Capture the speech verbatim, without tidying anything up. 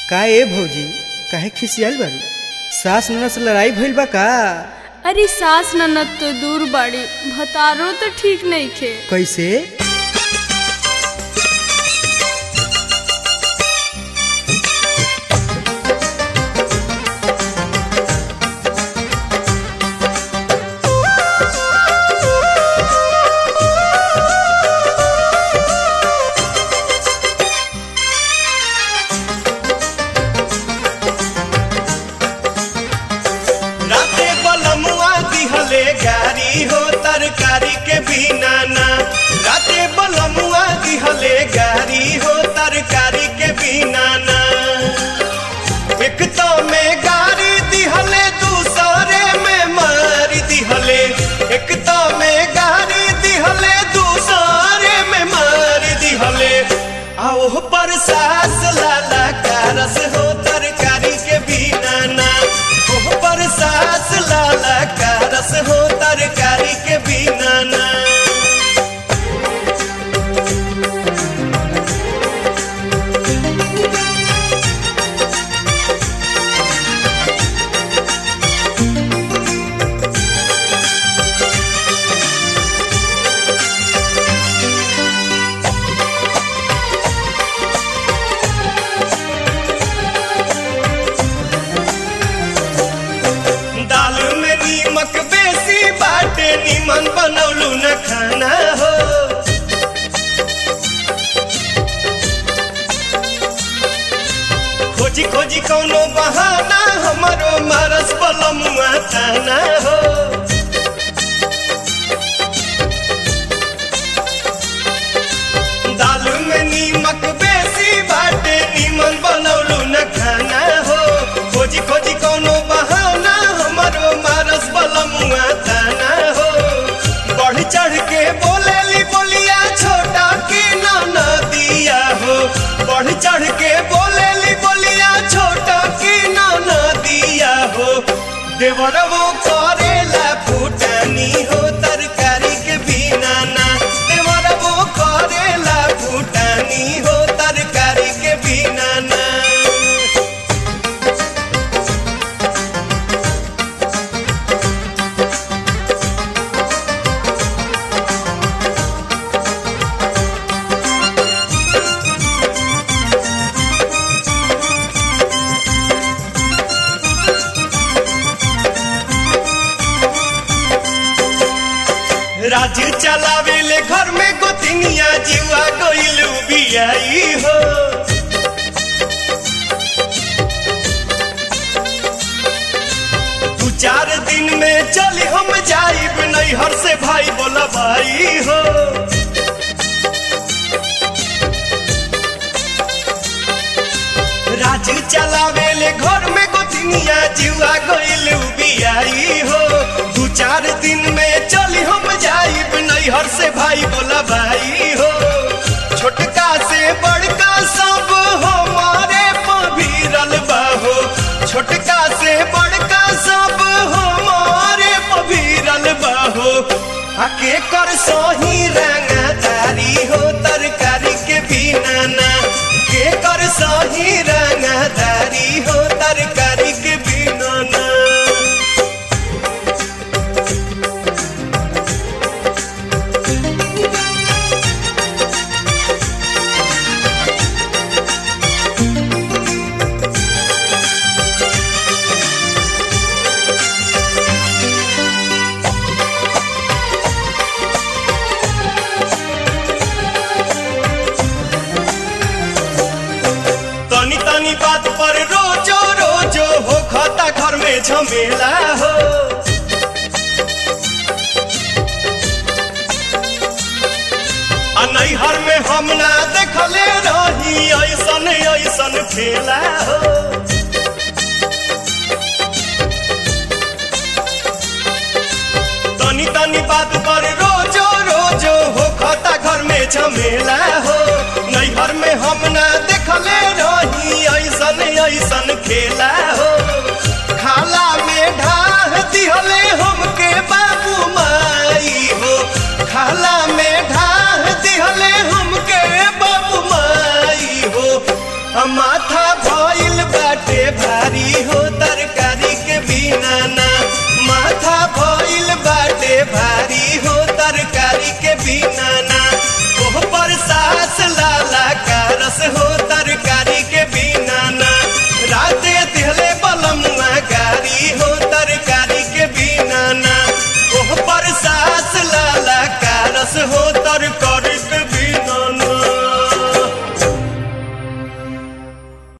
का ए भौजी काहे खिसियाल बारू? सास ननद से लड़ाई भइल बा का? अरे सास ननद तो दूर बाड़ी, भतारो तो ठीक नहीं खे। कैसे? गारी हो तरकारी के बिना ना, राते बलमुआ दिहले गारी हो तरकारी के बिना ना। एक तो में गारी दिहले दूसरे में मार दिहले, एक तो में गारी दिहले दूसरे में मार दिहले। आओ पर सास लाला का रस हो तरकारी के बिना ना, ओह पर सास लाला का रस हो तरकारी के बिना ना। निमन बनौलू न खाना हो, खोजी खोजी कौनो बहाना हमारो मारस बलमुआ ताना हो। दाल में नीमक बेसी बाटे निमन बनौलू न खाना हो, खोजी खोजी कौनो बहाना हमारो मारस बलमुआ ताना। बढ़ चढ़ के बोलेली बोलिया छोटा की नाना दिया हो, बढ़ चढ़ के बोलेली बोलिया छोटा की नाना दिया हो। देवर वो करेला फूटानी हो तरकारी के बिना ना, देवर वो करेला फूटानी हो तरकारी के बिना ना। राज चलावेले घर में गोतिनिया जीवा गइलू बियाई हो। दू चार दिन में चली हम जाइब नैहर से भाई बोला भाई हो। राज चलावेले घर में गोतिनिया जीवा गइलू बियाई हो। दू चार दिन में चली हम जाइब नैहर से भाई बोला भाई हो। छोटका से बड़का सब हमारे पभीरल बाहो, छोटका से बड़का सब हमारे पभीरल बाहो। आके कर सही रंगदारी हो तरकारी के बिना ना, के कर सही रंगदारी हो तरकारी के बिना ना। तनी तनी बात पर रोजो रोजो हो खाता घर में झमेला हो। आ नैहर में हम ना देखले रही ऐसन ऐसन खेला हो। तनी तनी बात पर रोजो रोजो हो खाता घर में झमेला हो। नैहर में हम ना देखले रही ऐसन ऐसन खेला हो। खाला में ढाह दिहले हमके बाबू माई हो, खाला में ढाह दिहले हमके बाबू माई हो। माथा भइल भारी हो तरकारी के बिना ना माथा भइल बाटे भारी हो तरकारी के बिना ना ओह पर सास लाला कारस हो तरकारी के बिना ना राते दिहले बलमुआ गारी हो तरकारी के बिना ना ओह पर सास लाला कारस हो